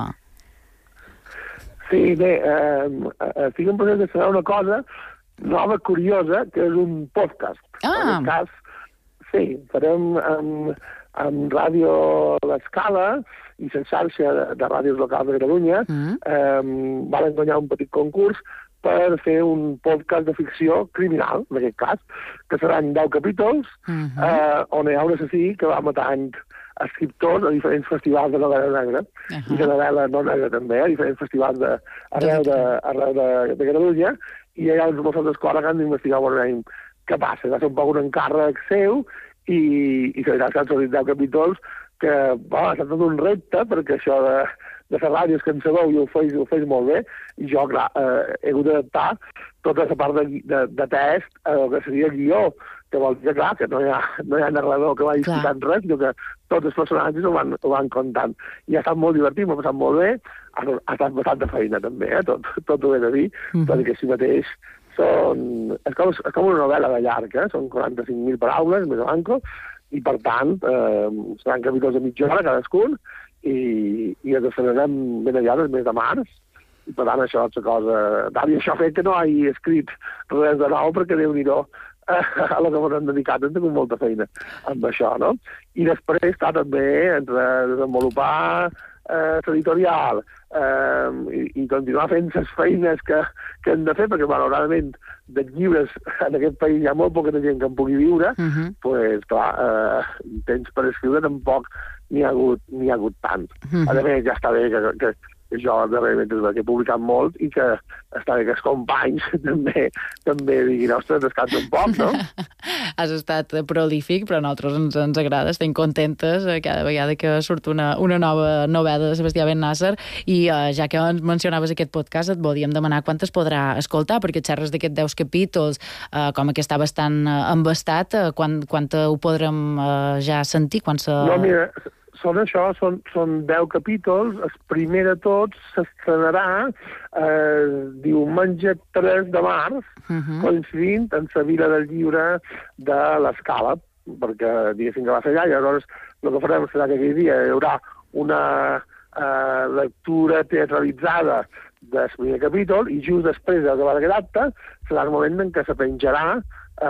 Sí, bé, estic en procés d'estrenar una cosa nova, curiosa, que és un podcast. En aquest cas, sí, farem amb Ràdio L'Escala i la xarxa de ràdios locals de Catalunya. Van guanyar un petit concurs per fer un podcast de ficció criminal, en aquest cas, que seran 10 capítols, on hi ha un assassí que va matant escriptors a diferents festivals de novel·la negra, i de novel·la no negra també, a diferents festivals arreu de Catalunya, i hi ha uns Mossos d'Esquadra que han d'investigar què passa. Va ser un poc un encàrrec seu, i la veritat que han sortit 10 capítols que ha estat tot un repte, perquè això de les ràdios que en sabeu i ho feis molt bé, i jo, clar, he hagut d'adaptar tota la part de test al que seria guió, que vol dir, clar, que no hi ha narrador que vagi explicant res, sinó que tots els personatges ho van contant. I ha estat molt divertit, m'ha passat molt bé, ha estat bastant de feina també, tot ho he de dir, perquè així mateix és com una novel·la de llarg, són 45.000 paraules, més o manco, i per tant seran capítols de mitja hora cadascun, i els estrenarem ben aviat el mes de març, i per tant això és una cosa... I això ha fet que no hagi escrit res de nou, perquè Déu-n'hi-do a la que m'han dedicat, hem tingut molta feina amb això, no? I després està també entre desenvolupar l'editorial i continuar fent les feines que hem de fer, perquè malauradament de llibres en aquest país hi ha molt poca gent que en pugui viure, doncs clar, temps per escriure tampoc n'hi ha hagut tant. A més, ja està bé que que jo darrerament que he publicat molt i que està bé que els companys també diguin, ostres, descansa un poc, no? Has estat prolífic, però a nosaltres ens agrada, estem contentes cada vegada que surt una nova novel·la de Sebastià Bennàsser, i ja que ens mencionaves aquest podcast, et volíem demanar quan es podrà escoltar, perquè xerres d'aquests 10 capítols, com que està bastant embastat, quan ho podrem ja sentir? No, mira, són 10 capítols. El primer de tots s'estrenarà diumenge 3 de març, coincidint en la Vila del Llibre de l'Escala, perquè diguéssim que va ser allà, i llavors el que farem serà que aquell dia hi haurà una lectura teatralitzada del primer capítol, i just després d'acabar aquest acte serà el moment en què se penjarà,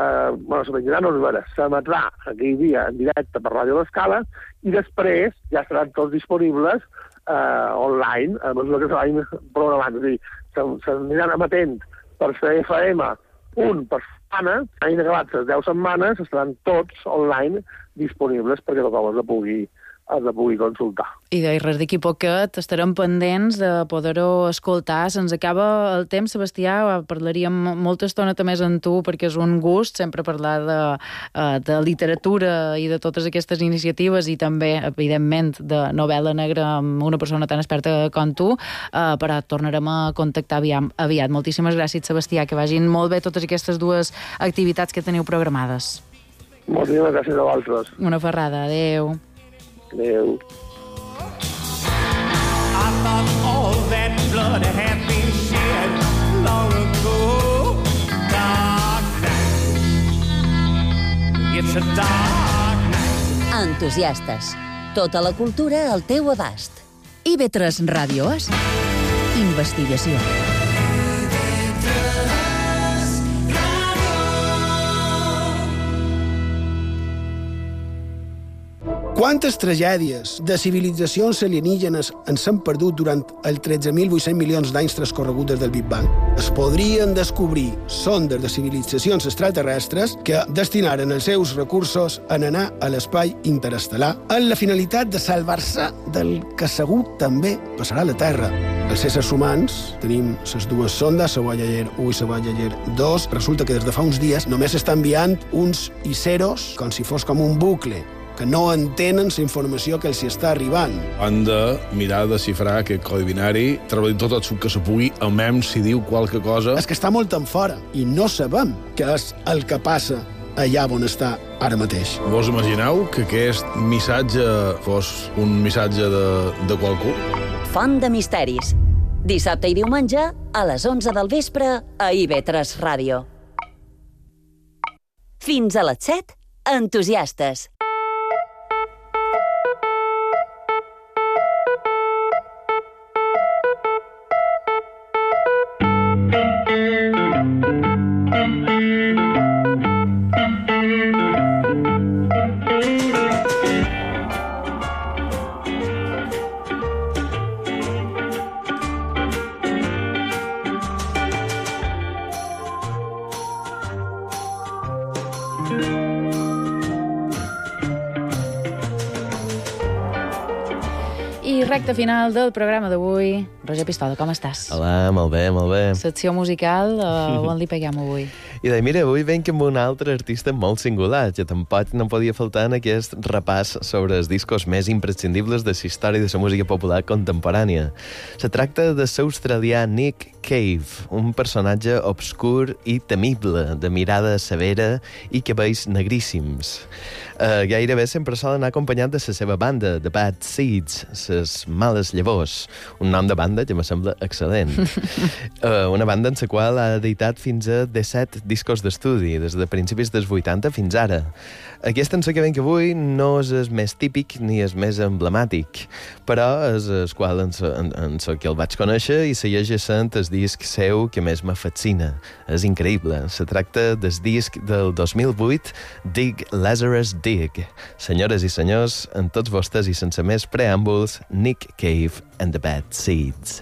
s'emetrà aquell dia en directe per Ràdio l'Escala, i després ja estaran tots disponibles online, a mesura que se vagin programant. És a dir, s'aniran emetent per la FM un per setmana, hagin acabat les 10 setmanes, estaran tots online disponibles perquè tothom els pugui consultar. I res d'aquí poquet estarem pendents de poder-ho escoltar. Se'ns acaba el temps, Sebastià, parlaríem molta estona més amb tu, perquè és un gust sempre parlar de literatura i de totes aquestes iniciatives, i també, evidentment, de novel·la negra amb una persona tan experta com tu, però tornarem a contactar aviat. Moltíssimes gràcies, Sebastià, que vagin molt bé totes aquestes dues activitats que teniu programades. Moltíssimes gràcies a vosaltres. Una ferrada, adeu. Adéu. I thought all that blood had been shed long ago. Dark night. It's a dark night. Entusiastes. Tota la cultura al teu abast. IB3 Ràdio és investigació. Quantes tragèdies de civilitzacions alienígenes ens han perdut durant els 13.800 milions d'anys transcorreguts des del Big Bang? Es podrien descobrir sondes de civilitzacions extraterrestres que destinaren els seus recursos a anar a l'espai interestel·lar amb la finalitat de salvar-se del que segur també passarà a la Terra. Els éssers humans tenim les dues sondes, la Voyager 1 i la Voyager 2. Resulta que des de fa uns dies només s'estan enviant uns i ceros, com si fos com un bucle, que no entenen la informació que els hi està arribant. Han de mirar de xifrar aquest codi binari, treballar tot el que se pugui, almenys si diu qualque cosa. És que està molt en fora i no sabem què és el que passa allà on està ara mateix. Vos imagineu que aquest missatge fos un missatge de qualcú? Font de misteris. Dissabte i diumenge a les 11 del vespre a IB3 Ràdio. Fins a les 7, entusiastes. I recte final del programa d'avui. Roger Pistola, com estàs? Hola, molt bé, molt bé. Secció musical, on li peguem avui? I mira, avui venc amb un altre artista molt singular, que tampoc no podia faltar en aquest repàs sobre els discos més imprescindibles de la història de la música popular contemporània. Se tracta de l'australià Nick Cave, un personatge obscur i temible, de mirada severa i cabells negríssims. Gairebé sempre sol anar acompanyat de la seva banda, The Bad Seeds, les males llavors, un nom de banda que me sembla excel·lent. Una banda en la qual ha editat fins a 17 discos d'estudi, des de principis dels 80 fins ara. Aquest en que venc avui no és el més típic ni el més emblemàtic, però és el qual en que el vaig conèixer i segueix sent el disc seu que més me fascina. És increïble. Se tracta del disc del 2008, Dig Lazarus Dig. Senyores i senyors, amb tots vostres i sense més preàmbuls, Nick Cave and the Bad Seeds.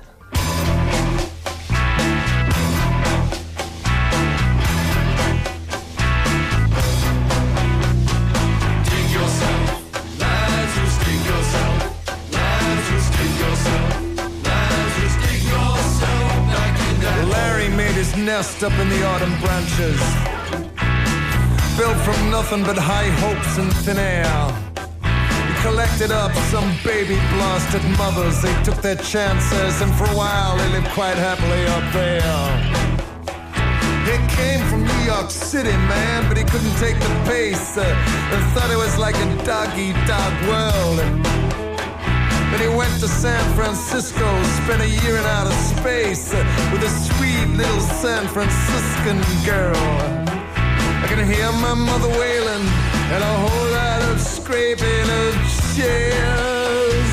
nest up in the autumn branches, built from nothing but high hopes and thin air. He collected up some baby blasted mothers. They took their chances, and for a while they lived quite happily up there. He came from New York City, man, but he couldn't take the pace and thought it was like a dog-eat-dog world. Then he went to San Francisco, spent a year in outer space with a sweet little San Franciscan girl. I can hear my mother wailing and a whole lot of scraping of chairs.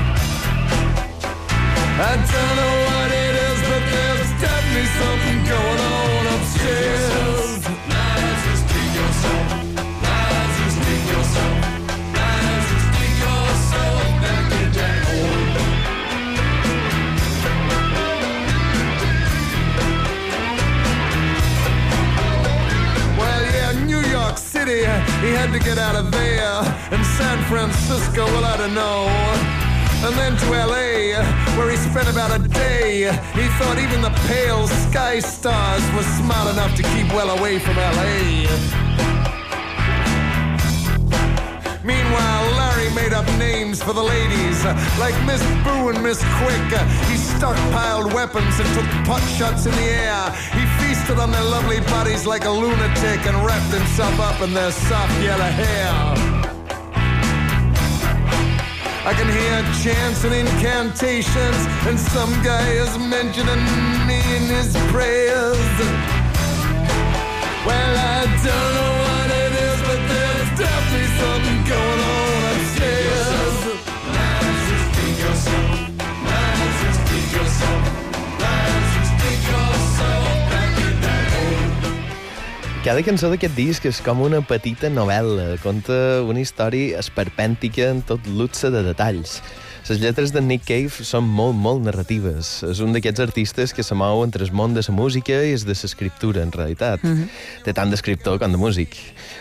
I don't know what it is, but there's definitely something going on upstairs. Lies, just dig yourself. Lies, just dig yourself. Lies, just dig yourself back in that hole. Well, yeah, New York City, he had to get out of there. And San Francisco, well, I don't know. And then to L.A., where he spent about a day. He thought even the pale sky stars were smart enough to keep well away from L.A. Meanwhile, Larry made up names for the ladies, like Miss Boo and Miss Quick. He stockpiled weapons and took pot shots in the air. He feasted on their lovely bodies like a lunatic and wrapped himself up in their soft yellow hair. I can hear chants and incantations, and some guy is mentioning me in his prayers. Well, I don't know what it is, but there's definitely something going on upstairs. Lies, just dig yourself. Lies, just dig yourself. Lies, just dig yourself back in that hole. Cada cançó d'aquest disc és com una petita novel·la. Conta una història esperpèntica en tot luxe de detalls. Les lletres d'en Nick Cave són molt, molt narratives. És un d'aquests artistes que se mou entre el món de la música i el de l'escriptura, en realitat. Té tant d'escriptor com de músic.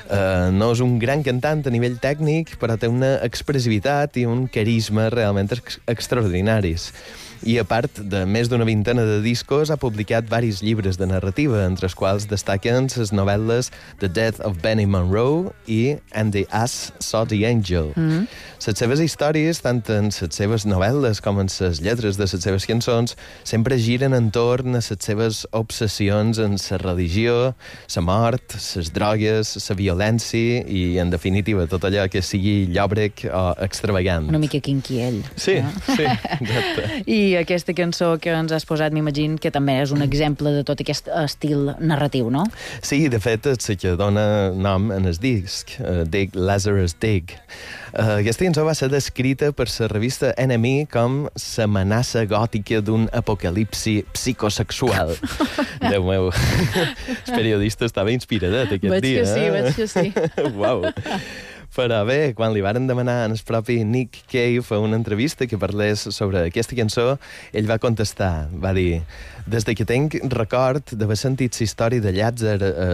No és un gran cantant a nivell tècnic, però té una expressivitat i un carisma realment extraordinaris. I a part de més d'una vintena de discos, ha publicat varis llibres de narrativa, entre els quals destaquen les novel·les The Death of Benny Monroe i And the Ass Saw the Angel. Les seves històries, tant en les seves novel·les com en les lletres de les seves cançons, sempre giren entorn a les seves obsessions en la religió, la mort, les drogues, la violència i, en definitiva, tot allò que sigui llòbrec o extravagant. Una mica kinky, ell. Sí, sí, exacte. I aquesta cançó que ens has posat, m'imagino que també és un exemple de tot aquest estil narratiu, no? Sí, de fet, és la que dona nom en el disc, Dig Lazarus Dig. Aquesta cançó va ser descrita per la revista NME com l'amenaça gòtica d'un apocalipsi psicosexual. Déu meu, el periodista estava inspiradet aquest dia. Veig que sí. Uau. Però bé, quan li varen demanar en el propi Nick Cave a una entrevista que parlés sobre aquesta cançó, ell va contestar, va dir: des de que tenc record d'haver sentit la història de Llàtzer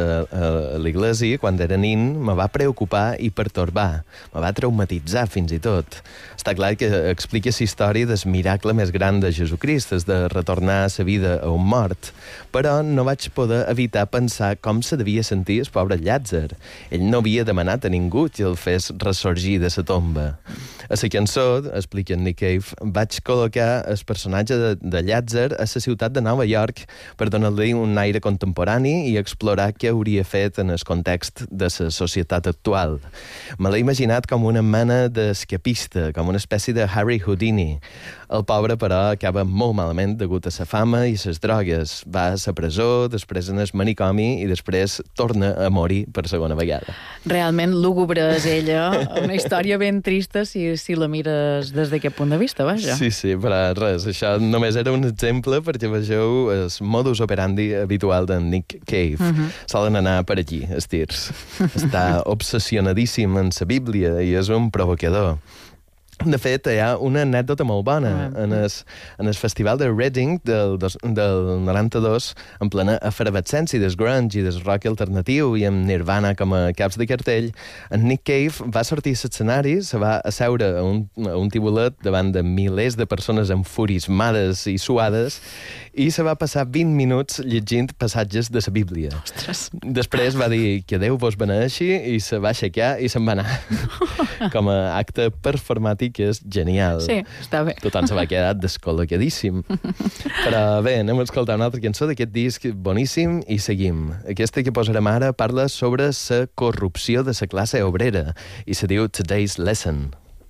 a l'església, quan era nin, me va preocupar i pertorbar. Me va traumatitzar, fins i tot. Està clar que explica la història del miracle més gran de Jesucrist, és de retornar a la vida a un mort. Però no vaig poder evitar pensar com se devia sentir el pobre Llàtzer. Ell no havia demanat a ningú que el fes ressorgir de la tomba. A la cançó, explica en Nick Cave, vaig col·locar el personatge de Llàtzer a la ciutat de Nova York per donar-li un aire contemporani i explorar què hauria fet en el context de la societat actual. Me l'he imaginat com una mena d'escapista, com una espècie de Harry Houdini. El pobre, però, acaba molt malament degut a la fama i les drogues. Va a la presó, després en el manicomi i després torna a morir per segona vegada. Realment lúgubre és ella, una història ben trista si la mires des d'aquest punt de vista, vaja. Sí, però res, això només era un exemple perquè vegeu el modus operandi habitual d'en Nick Cave. Solen anar per aquí, els tirs. Està obsessionadíssim en la Bíblia i és un provocador. De fet, hi ha una anècdota molt bona. En el festival de Reading del 92, en plena efervescència del grunge i del rock alternatiu i amb Nirvana com a caps de cartell, en Nick Cave va sortir a l'escenari, se va asseure a un tibulet davant de milers de persones enfurismades i suades i se va passar 20 minuts llegint passatges de la Bíblia. Ostres. Després va dir que Déu vos beneixi i se va aixecar i se'n va anar. Com a acte performàtic que és genial. Sí, està bé. Tothom se va quedar descol·locadíssim. Però bé, anem a escoltar una altra cançó d'aquest disc boníssim i seguim. Aquesta que posarem ara parla sobre la corrupció de la classe obrera i se diu Today's Lesson.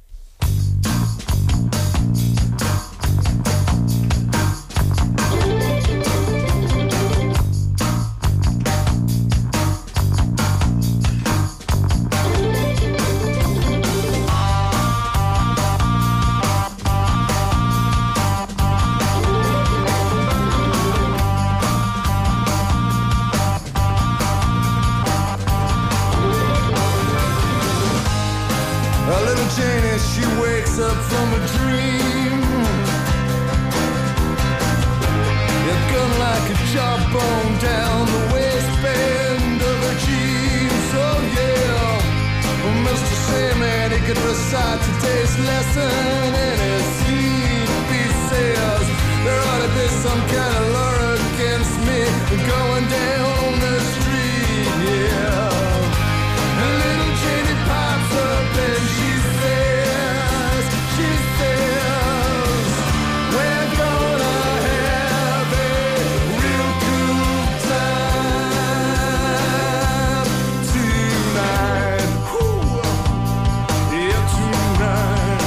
Today's lesson in his sleep, he says there ought to be some kind of law against me going down the street, yeah. And little Janie pops up and she says, we're gonna have a real good time tonight. Whew. Yeah, tonight.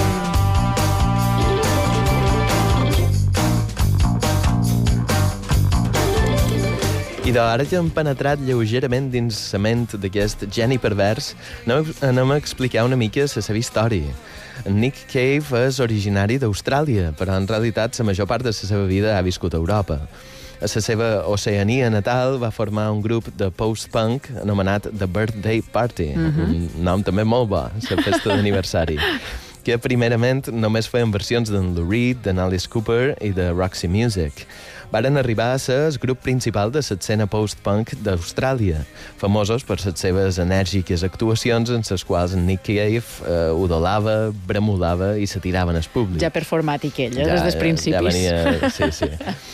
I ara que hem penetrat lleugerament dins la ment d'aquest geni pervers, anem a explicar una mica la seva història. Nick Cave és originari d'Austràlia, però en realitat la major part de la seva vida ha viscut a Europa. A la seva Oceania natal va formar un grup de post-punk anomenat The Birthday Party, un nom també molt bo, la festa d'aniversari, que primerament només feien versions d'en Lou Reed, d'en Alice Cooper i de Roxy Music. Varen arribar a ser el grup principal de l'escena post-punk d'Austràlia, famosos per les seves enèrgiques actuacions en les quals en Nick Cave udolava, bramulava i se tirava en el públic. Ja performàtic ell, des dels principis. Ja venia, sí.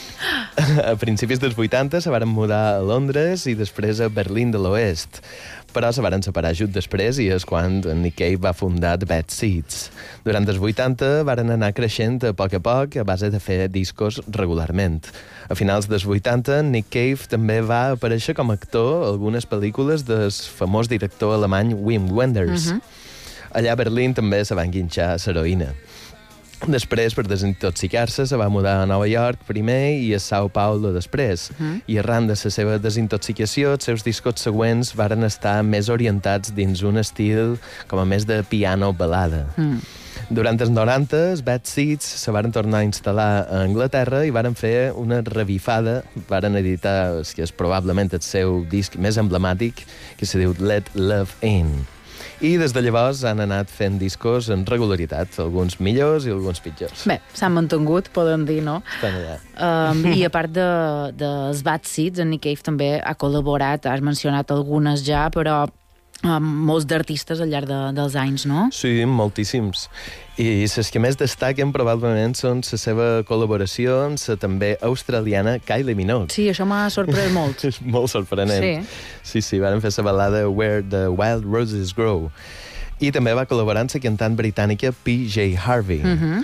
A principis dels 80 se varen mudar a Londres i després a Berlín de l'Oest, però se varen separar just després i és quan Nick Cave va fundar The Bad Seeds. Durant els 80 varen anar creixent a poc a base de fer discos regularment. A finals dels 80, Nick Cave també va aparèixer com a actor a algunes pel·lícules del famós director alemany Wim Wenders. Allà a Berlín també se va enguinxar a l'heroïna. Després, per desintoxicar-se, se va mudar a Nova York primer i a Sao Paulo després. I arran de la seva desintoxicació, els seus discos següents varen estar més orientats dins un estil com a més de piano balada. Durant els 90, els Bad Seeds se varen tornar a instal·lar a Anglaterra i varen fer una revifada, varen editar que és probablement el seu disc més emblemàtic, que se diu Let Love In. I des de llavors han anat fent discos en regularitat, alguns millors i alguns pitjors. Bé, s'han mantingut, podem dir, no? Estan allà. I a part dels Bad Seeds, en Nick Cave també ha col·laborat, has mencionat algunes ja, però molts d'artistes al llarg dels anys, no? Sí, moltíssims. I les que més destaquen probablement són la seva col·laboració amb la també australiana Kylie Minogue. Sí, això m'ha sorprès molt. És molt sorprenent. Sí, varen fer la balada Where the Wild Roses Grow. I també va col·laborar amb la cantant britànica PJ Harvey.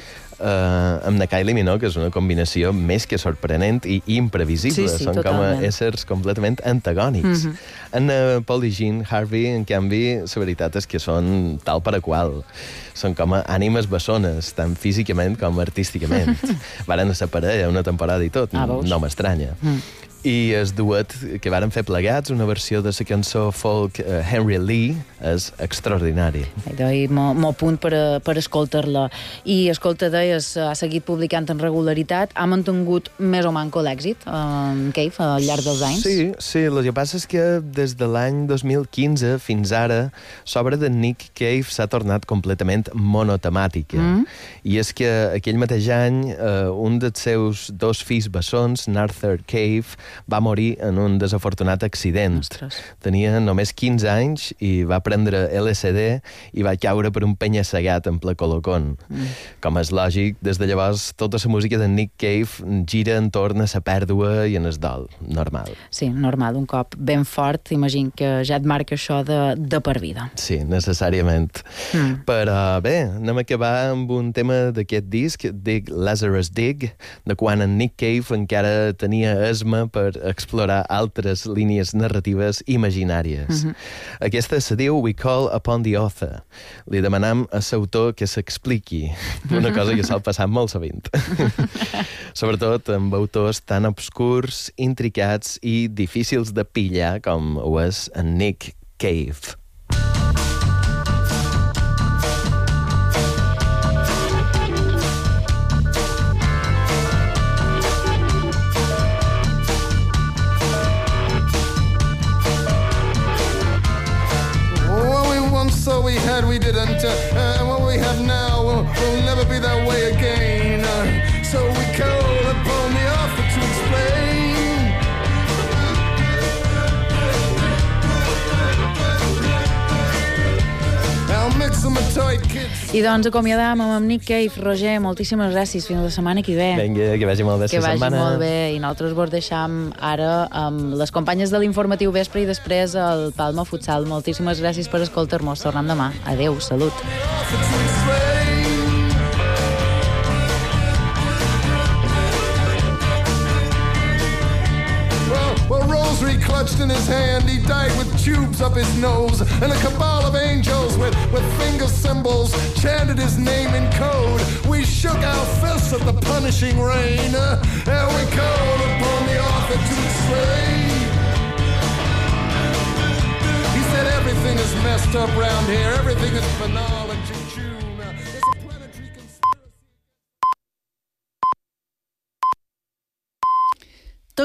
Amb la Kylie Minogue és una combinació més que sorprenent i imprevisible. Són totalment. com a éssers completament antagònics. En Paul i Jean Harvey, en canvi, la veritat és que són tal per a qual. Són com a ànimes bessones, tant físicament com artísticament. Varen ser parella una temporada i tot, no m'estranya. I el duet que varen fer plegats, una versió de la cançó folk Henry Lee, és extraordinari. M'ho apunt per escoltar-la. I, escolta, deies, ha seguit publicant en regularitat, ha mantingut més o manco l'èxit, Cave, al llarg dels anys? Sí, el que passa és que des de l'any 2015 fins ara, l'obra de Nick Cave s'ha tornat completament monotemàtica. I és que aquell mateix any, un dels seus dos fills bessons, Arthur Cave, va morir en un desafortunat accident. Ostres. Tenia només 15 anys i va prendre LSD i va caure per un penya-segat en ple Colocón. Com és lògic, des de llavors tota la música de Nick Cave gira entorn a la pèrdua i en el dol. Normal. Sí, normal. Un cop ben fort, imagino que ja et marca això de per vida. Sí, necessàriament. Però bé, anem a acabar amb un tema d'aquest disc, Dig Lazarus Dig, de quan en Nick Cave encara tenia esma per explorar altres línies narratives imaginàries. Aquesta se diu We Call Upon the Author. Li demanam a l'autor que s'expliqui, una cosa que sol passar molt sovint. Sobretot amb autors tan obscurs, intricats i difícils de pillar com ho és en Nick Cave. So we had, we didn't, and what we have now will never be that way again. So we call upon the author to explain. Now mix them a tight kids. I doncs acomiadam amb Nick Cave. Roger, moltíssimes gràcies. Fins la setmana que ve. Vinga, que vagi molt bé la setmana. Que vagi molt bé. I nosaltres vos deixam ara amb les companyes de l'Informatiu Vespre i després el Palma Futsal. Moltíssimes gràcies per escoltar-nos. Tornem demà. Adéu, salut. Well, rosary clutched in his hand, he died with tubes up his nose, and a cabal of angels with finger symbols chanted his name in code. We shook our fists at the punishing rain, and we called upon the author to explain. He said everything is messed up round here, everything is banal.